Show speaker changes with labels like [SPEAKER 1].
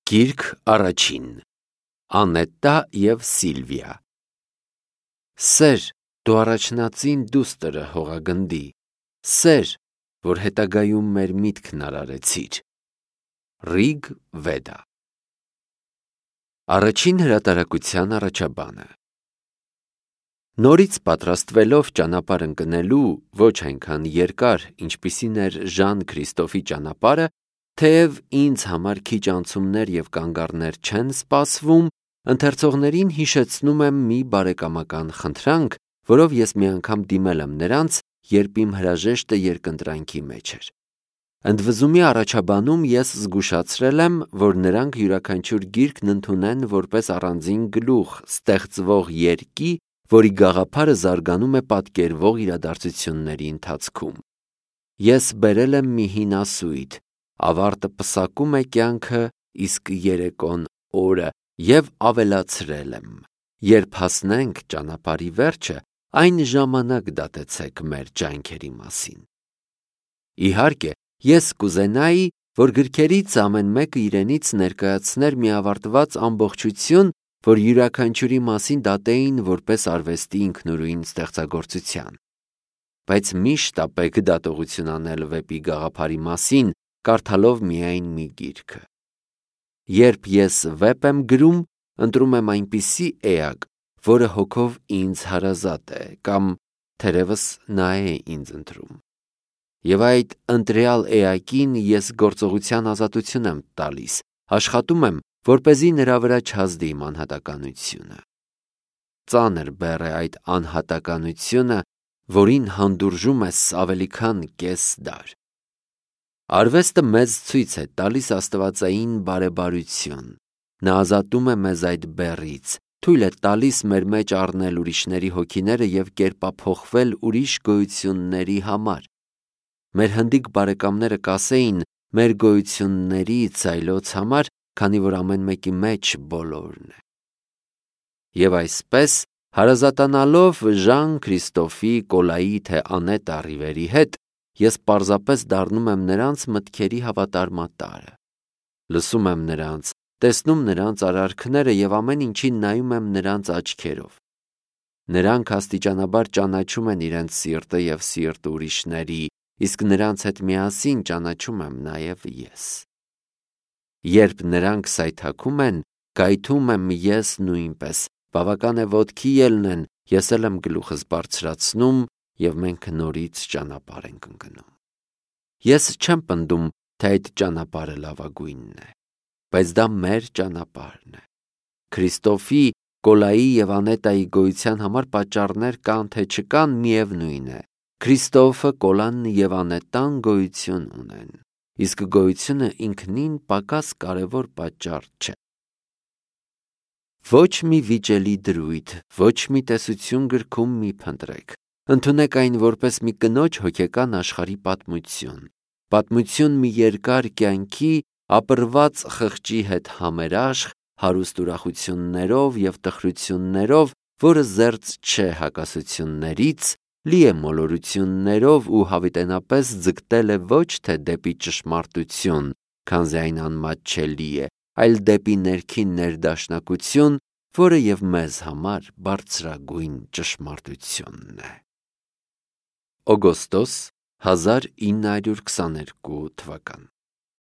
[SPEAKER 1] Գիրք առաջին Անետտա և Սիլվիա Սեր, դու առաջնածին դուստրը հողագնդի, սեր, որ հետագայում մեր միտքն արարեցիր։ Ռիգ Վեդա Առաջին հրատարակության առաջաբանը Նորից պատրաստվելով ճանապարհ ընկնելու ոչ այնքան երկար, ինչպիսին էր Ժան Քրիստոֆի ճանապարհը, թեև ինձ համար քիչ անցումներ և կանգառներ չեն սպասվում, ընթերցողներին հիշեցնում եմ մի բարեկամական խնդրանք, որով ես մի անգամ դիմել եմ նրանց, երբ իմ հրաժեշտը երկընտրանքի մեջ էր։ Ընդվզումի առաջաբանում ես զգուշացրել եմ, որ նրանք յուրաքանչյուր գիրքն ընդունեն որպես առանձին գլուխ, ստեղծվող երկի, որի գաղափարը զարգանում է պատկերվող իրադարձությունների ընթացքում։ Ես բերել եմ մի հին ասույթ, ավարտը պսակում է կյանքը, իսկ երեկոն օրը, և ավելացրել եմ. երբ հասնենք ճանապարհի վերջը, այն ժամանակ դատեցեք մեր ջանքերի մասին։ Իհարկե, ես կուզենայի, որ գրքերից ամեն մեկը իրենից ներկայացներ մի ավարտված ամբողջություն, որ յուրաքանչյուրի մասին դատեին որպես արվեստի ինքնուրույն ստեղծագործության։ Բայց միշտ ապեք դատողություն անել վեպի գաղափարի մասին, կարդալով միայն մի գիրքը։ Երբ ես վեպ եմ գրում, ընտրում եմ այնպիսի էակ, որը հոգով ինձ հարազատ է, կամ թերևս նա է ինձ ընտրում։ Եվ այդ ընտրյալ էակին ես գործողության ազատություն եմ տալիս, աշխատում եմ, որպեսզի նրա վրա չազդի իմ անհատականությունը։ Ծանր բեռ է այդ անհատականությունը, որին հանդուրժում ես ավելի քան կես դար։ Արվեստը մեզ ցույց է տալիս աստվածային բարեբարություն։ Նա ազատում է մեզ այդ բեռից, թույլ է տալիս մեր մեջ առնել ուրիշների հոգիները և կերպափոխվել ուրիշ գոյությունների համար։ Մեր հնդիկ բարեկամները կասեին մեր գոյությունների ծայլոց համար, քանի որ ամեն մեկի մեջ բոլորն է։ Եվ այսպես, հարազատանալով Ժան Քրիստոֆի, Կոլայի թե Անետտա Ռիվերի հետ, ես պարզապես դառնում եմ նրանց մտքերի հավատարմատարը։ Լսում եմ նրանց, տեսնում նրանց արարքները և ամեն ինչին նայում եմ նրանց աչքերով։ Նրանք աստիճանաբար ճանաչում են իրենց սիրտը և սիրտը ուրիշների, իսկ նրանց հետ միասին ճանաչում եմ նաև ես։ Երբ նրանք սայթաքում են, գայթում եմ ես նույնպես, բավական է ոտքի ելնեն, ես էլ եմ գլուխս բարձրացնում, և մենք նորից ճանապարհ ենք ընկնում։ Ես չեմ պնդում, թե այդ ճանապարհը լավագույնն է, բայց դա մեր ճանապարհն է։ Քրիստոֆի, Կոլայի և Անետտայի գոյության համար պատճառներ կան թե չկան, միևնույն է։ Քրիստոֆը, Կոլան և Անետտան գոյություն ունեն, իսկ գոյությունը ինքնին պակաս կարևոր պատճառ չէ։ Ոչ մի վիճելի դրույթ, ոչ մի տեսություն գրքում մի փնտրեք։ Ընդունեք այն որպես մի կնոջ հոգեկան աշխարհի պատմություն։ Պատմություն մի երկար կյանքի, ապրված խղճի հետ համերաշխ, հարուստ ուրախություններով և տխրություններով, որը զերծ չէ հակասություններից, լի է մոլորություններով ու հավիտենապես ձգտել է ոչ թե դեպի ճշմարտություն, քանզի այն անմատչելի է, այլ դեպի ներքին ներդաշնակություն, որը և մեզ համար բարձրագույն ճշմարտությունն է։ Օգոստոս 1922 թվական